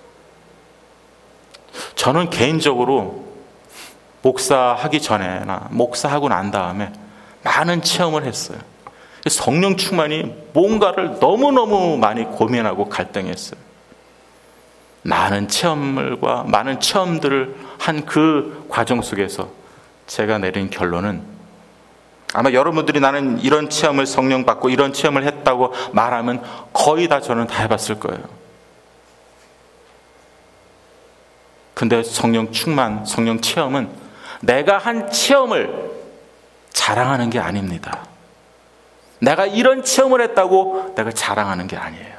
저는 개인적으로 목사하기 전에나 목사하고 난 다음에 많은 체험을 했어요. 성령 충만이 뭔가를 너무너무 많이 고민하고 갈등했어요. 많은 체험들과 많은 체험들을 한 그 과정 속에서 제가 내린 결론은, 아마 여러분들이 나는 이런 체험을 성령 받고 이런 체험을 했다고 말하면 거의 다 저는 다 해봤을 거예요. 근데 성령 충만, 성령 체험은 내가 한 체험을 자랑하는 게 아닙니다. 내가 이런 체험을 했다고 내가 자랑하는 게 아니에요.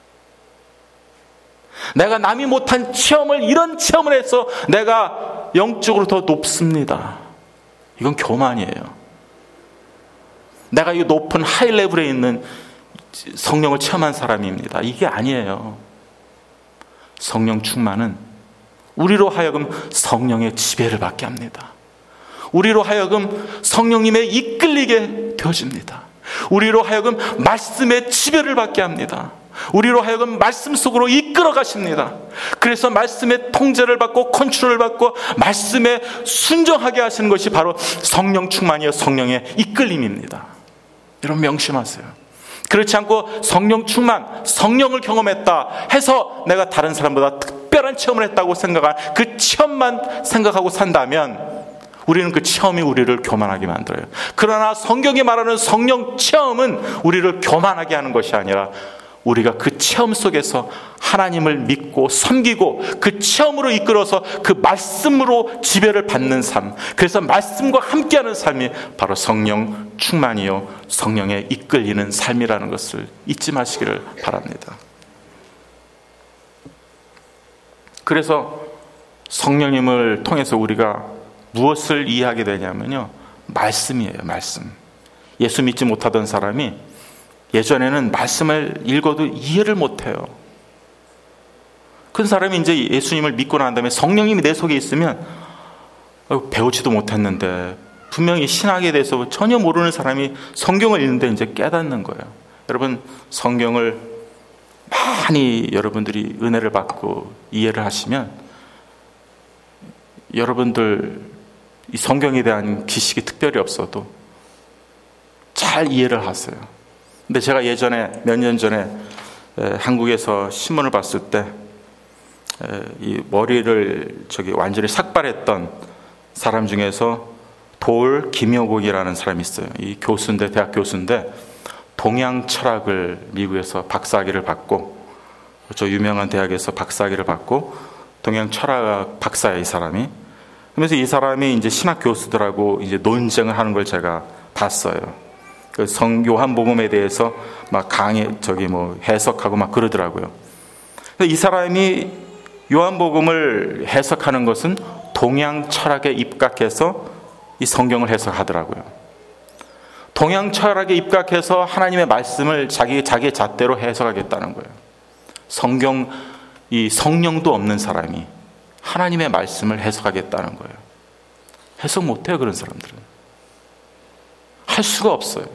내가 남이 못한 체험을, 이런 체험을 해서 내가 영적으로 더 높습니다. 이건 교만이에요. 내가 이 높은 하이 레벨에 있는 성령을 체험한 사람입니다. 이게 아니에요. 성령 충만은 우리로 하여금 성령의 지배를 받게 합니다. 우리로 하여금 성령님의 이끌리게 되어집니다. 우리로 하여금 말씀의 지배를 받게 합니다. 우리로 하여금 말씀 속으로 이끌어 가십니다. 그래서 말씀의 통제를 받고 컨트롤을 받고 말씀에 순종하게 하시는 것이 바로 성령 충만이요 성령의 이끌림입니다. 여러분 명심하세요. 그렇지 않고 성령 충만, 성령을 경험했다 해서 내가 다른 사람보다 특별한 체험을 했다고 생각한 그 체험만 생각하고 산다면 우리는 그 체험이 우리를 교만하게 만들어요. 그러나 성경이 말하는 성령 체험은 우리를 교만하게 하는 것이 아니라 우리가 그 체험 속에서 하나님을 믿고 섬기고 그 체험으로 이끌어서 그 말씀으로 지배를 받는 삶, 그래서 말씀과 함께하는 삶이 바로 성령 충만이요 성령에 이끌리는 삶이라는 것을 잊지 마시기를 바랍니다. 그래서 성령님을 통해서 우리가 무엇을 이해하게 되냐면요, 말씀이에요. 말씀. 예수 믿지 못하던 사람이 예전에는 말씀을 읽어도 이해를 못해요. 그 사람이 이제 예수님을 믿고 난 다음에 성령님이 내 속에 있으면 배우지도 못했는데, 분명히 신학에 대해서 전혀 모르는 사람이 성경을 읽는데 이제 깨닫는 거예요. 여러분, 성경을 많이 여러분들이 은혜를 받고 이해를 하시면 여러분들 이 성경에 대한 지식이 특별히 없어도 잘 이해를 하세요. 근데 제가 예전에 몇 년 전에 한국에서 신문을 봤을 때 이 머리를 완전히 삭발했던 사람 중에서 볼 김여국이라는 사람이 있어요. 이 교수인데, 대학 교수인데 동양 철학을 미국에서 박사학위를 받고, 저 유명한 대학에서 박사학위를 받고 동양 철학 박사야, 이 사람이. 그래서 이 사람이 이제 신학 교수들하고 이제 논쟁을 하는 걸 제가 봤어요. 그 요한복음에 대해서 막 해석하고 막 그러더라고요. 이 사람이 요한복음을 해석하는 것은 동양 철학에 입각해서 이 성경을 해석하더라고요. 동양 철학에 입각해서 하나님의 말씀을 자기의 잣대로 해석하겠다는 거예요. 이 성령도 없는 사람이 하나님의 말씀을 해석하겠다는 거예요. 해석 못해요, 그런 사람들은. 할 수가 없어요.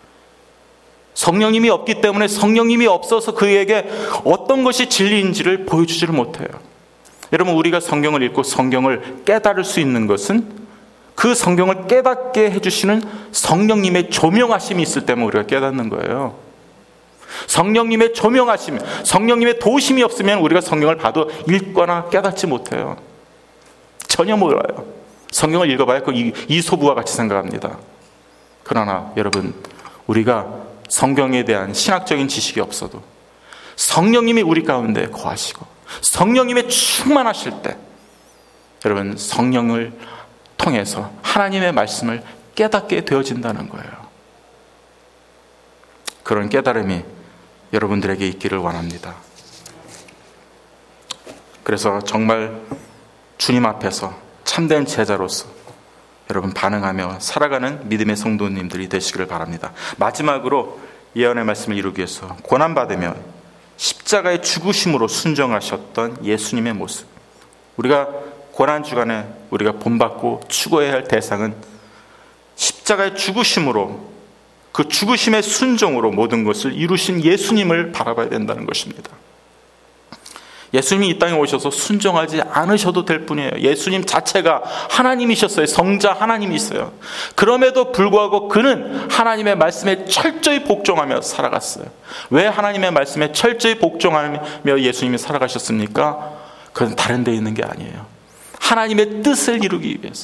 성령님이 없기 때문에, 성령님이 없어서 그에게 어떤 것이 진리인지를 보여주지를 못해요. 여러분, 우리가 성경을 읽고 성경을 깨달을 수 있는 것은 그 성경을 깨닫게 해주시는 성령님의 조명하심이 있을 때문에 우리가 깨닫는 거예요. 성령님의 조명하심, 성령님의 도우심이 없으면 우리가 성경을 봐도 읽거나 깨닫지 못해요. 전혀 몰라요. 성경을 읽어봐야 그 이소부와 같이 생각합니다. 그러나 여러분, 우리가 성경에 대한 신학적인 지식이 없어도 성령님이 우리 가운데 거하시고 성령님의 충만하실 때, 여러분, 성령을 통해서 하나님의 말씀을 깨닫게 되어진다는 거예요. 그런 깨달음이 여러분들에게 있기를 원합니다. 그래서 정말 주님 앞에서 참된 제자로서 여러분 반응하며 살아가는 믿음의 성도님들이 되시기를 바랍니다. 마지막으로 예언의 말씀을 이루기 위해서 고난받으며 십자가의 죽으심으로 순종하셨던 예수님의 모습, 우리가 고난주간에 우리가 본받고 추구해야 할 대상은 십자가의 죽으심으로, 그 죽으심의 순종으로 모든 것을 이루신 예수님을 바라봐야 된다는 것입니다. 예수님이 이 땅에 오셔서 순종하지 않으셔도 될 뿐이에요. 예수님 자체가 하나님이셨어요. 성자 하나님이셨어요. 그럼에도 불구하고 그는 하나님의 말씀에 철저히 복종하며 살아갔어요. 왜 하나님의 말씀에 철저히 복종하며 예수님이 살아가셨습니까? 그건 다른 데 있는 게 아니에요. 하나님의 뜻을 이루기 위해서.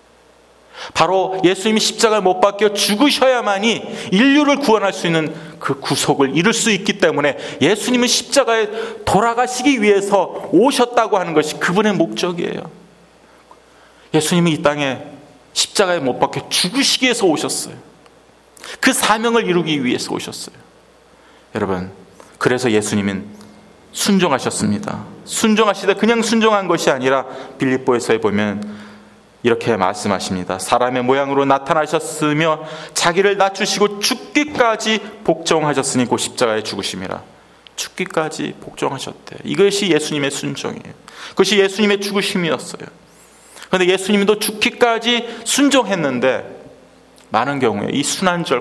바로 예수님이 십자가에 못 박혀 죽으셔야만이 인류를 구원할 수 있는 그 구속을 이룰 수 있기 때문에 예수님은 십자가에 돌아가시기 위해서 오셨다고 하는 것이 그분의 목적이에요. 예수님이 이 땅에 십자가에 못 박혀 죽으시기 위해서 오셨어요. 그 사명을 이루기 위해서 오셨어요. 여러분, 그래서 예수님은 순종하셨습니다. 순종하시되 그냥 순종한 것이 아니라 빌립보에서에 보면 이렇게 말씀하십니다. 사람의 모양으로 나타나셨으며 자기를 낮추시고 죽기까지 복종하셨으니 곧 십자가에 죽으심이라. 죽기까지 복종하셨대. 이것이 예수님의 순종이에요. 그것이 예수님의 죽으심이었어요. 그런데 예수님도 죽기까지 순종했는데 많은 경우에 이 순환절,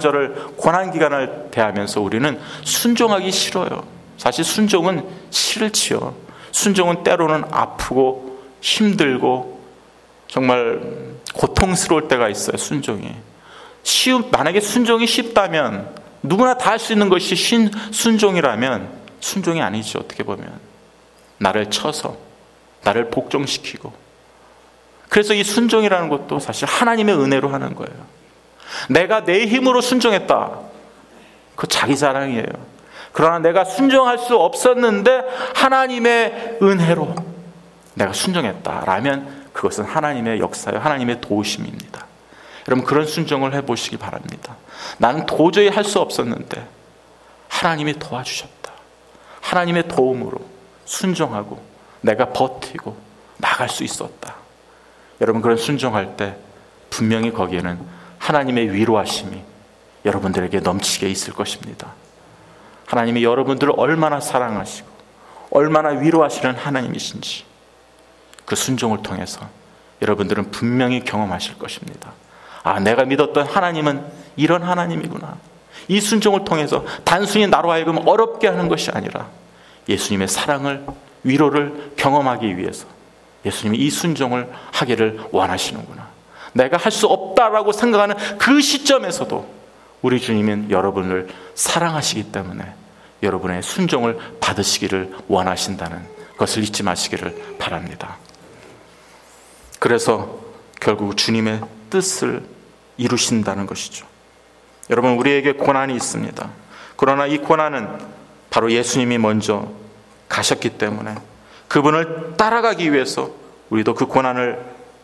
고난기간을 대하면서 우리는 순종하기 싫어요. 사실 순종은 싫지요. 순종은 때로는 아프고 힘들고 정말 고통스러울 때가 있어요. 순종이 만약에 순종이 쉽다면, 누구나 다 할 수 있는 것이 순종이라면 순종이 아니죠. 어떻게 보면 나를 쳐서 나를 복종시키고. 그래서 이 순종이라는 것도 사실 하나님의 은혜로 하는 거예요. 내가 내 힘으로 순종했다, 그거 자기 자랑이에요. 그러나 내가 순종할 수 없었는데 하나님의 은혜로 내가 순종했다라면 그것은 하나님의 역사요, 하나님의 도우심입니다. 여러분, 그런 순종을 해보시기 바랍니다. 나는 도저히 할 수 없었는데 하나님이 도와주셨다. 하나님의 도움으로 순종하고 내가 버티고 나갈 수 있었다. 여러분, 그런 순종할 때 분명히 거기에는 하나님의 위로하심이 여러분들에게 넘치게 있을 것입니다. 하나님이 여러분들을 얼마나 사랑하시고 얼마나 위로하시는 하나님이신지 그 순종을 통해서 여러분들은 분명히 경험하실 것입니다. 아, 내가 믿었던 하나님은 이런 하나님이구나. 이 순종을 통해서 단순히 나로 하여금 어렵게 하는 것이 아니라 예수님의 사랑을, 위로를 경험하기 위해서 예수님이 이 순종을 하기를 원하시는구나. 내가 할 수 없다라고 생각하는 그 시점에서도 우리 주님은 여러분을 사랑하시기 때문에 여러분의 순종을 받으시기를 원하신다는 것을 잊지 마시기를 바랍니다. 그래서 결국 주님의 뜻을 이루신다는 것이죠. 여러분, 우리에게 고난이 있습니다. 그러나 이 고난은 바로 예수님이 먼저 가셨기 때문에 그분을 따라가기 위해서 우리도 그 고난을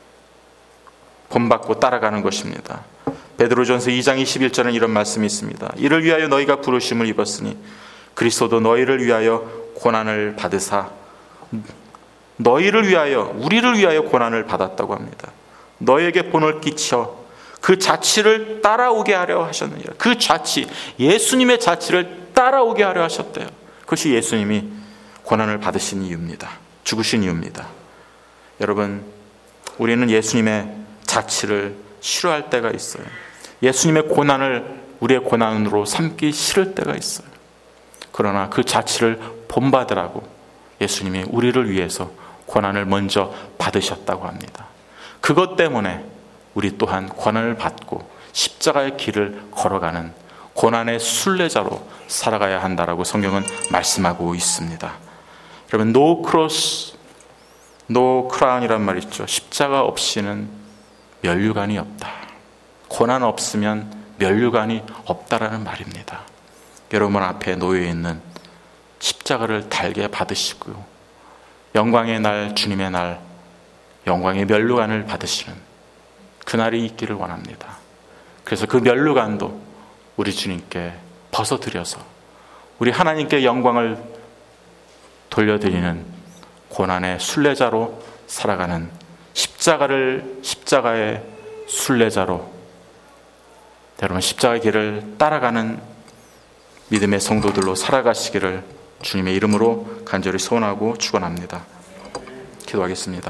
본받고 따라가는 것입니다. 베드로전서 2장 21절에는 이런 말씀이 있습니다. 이를 위하여 너희가 부르심을 입었으니 그리스도도 너희를 위하여 고난을 받으사, 너희를 위하여, 우리를 위하여 고난을 받았다고 합니다. 너에게 본을 끼쳐 그 자취를 따라오게 하려 하셨느니라. 그 자취, 예수님의 자취를 따라오게 하려 하셨대요. 그것이 예수님이 고난을 받으신 이유입니다. 죽으신 이유입니다. 여러분, 우리는 예수님의 자취를 싫어할 때가 있어요. 예수님의 고난을 우리의 고난으로 삼기 싫을 때가 있어요. 그러나 그 자취를 본받으라고 예수님이 우리를 위해서 고난을 먼저 받으셨다고 합니다. 그것 때문에 우리 또한 고난을 받고 십자가의 길을 걸어가는 고난의 순례자로 살아가야 한다라고 성경은 말씀하고 있습니다. 여러분, no cross, no crown이란 말 있죠. 십자가 없이는 면류관이 없다. 고난 없으면 면류관이 없다라는 말입니다. 여러분 앞에 놓여 있는 십자가를 달게 받으시고요, 영광의 날, 주님의 날, 영광의 면류관을 받으시는 그날이 있기를 원합니다. 그래서 그 면류관도 우리 주님께 벗어드려서 우리 하나님께 영광을 돌려드리는 고난의 순례자로 살아가는 십자가의 순례자로, 여러분 십자가의 길을 따라가는 믿음의 성도들로 살아가시기를 주님의 이름으로 간절히 소원하고 축원합니다. 기도하겠습니다.